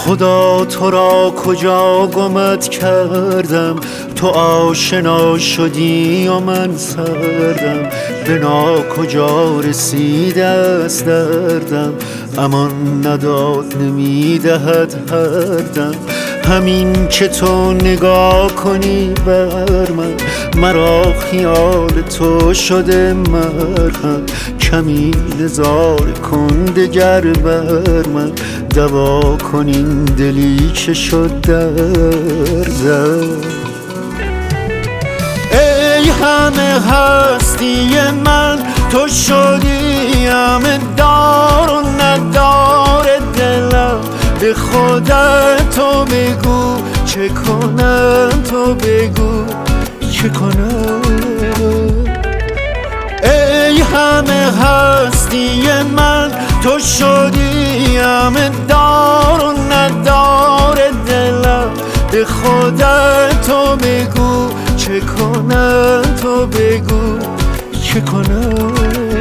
خدا تو را کجا گمت کردم، تو آشنا شدی و من سردم. به ناکجا رسیده است دردم، امان نداد نمیدهد هر دم. همین که تو نگاه کنی بر من، مرا خیال تو شده مرهم. کمی نظاره کن دگر بر من، دوا کن این دلی که شد دردم. ای همه هستی من، تو شدی همه دار و ندار دلم. به خودت تو بگو چه کنم، تو بگو چه کنم. ای همه هستی من، تو شدی همه دار و ندار دلم. به خودت تو بگو چه کنم، تو بگو چه کنم.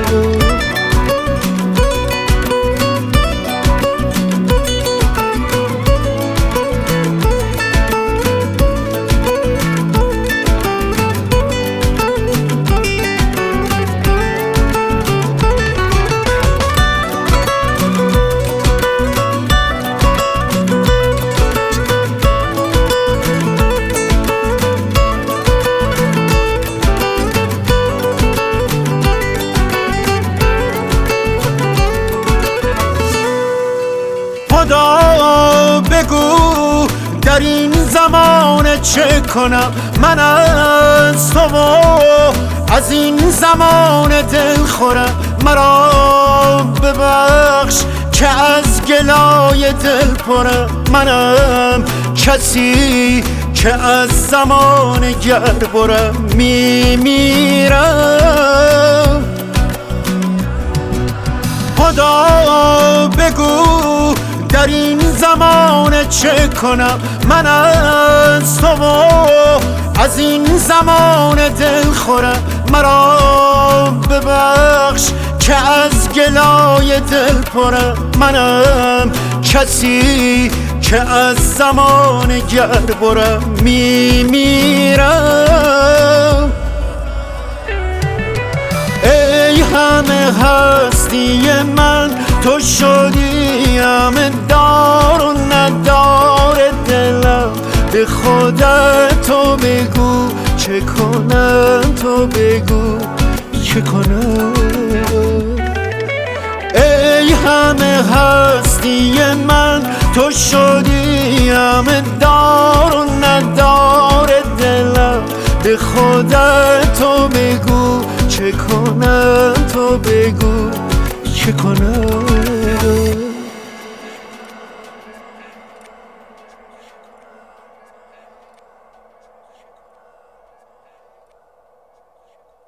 خدا بگو در این زمانه چه کنم، من از تو و از این زمانه دل خورم. مرا ببخش که از گلای دل پرم، منم کسی که از زمان گر برم میمیرم. خدا بگو در این زمانه چه کنم، من از تو و از این زمانه دل خورم. مرا ببخش که از گلای دل پرم، منم کسی که از زمان گر برم میمیرم. ای همه هستی من، تو شدی همه دار و ندار دلم. به خودت تو بگو چه کنم، تو بگو چه کنم. ای همه هستی من، تو شدی همه دار و ندار دلم. به خودت تو بگو چه کنم، تو بگو چه کنم.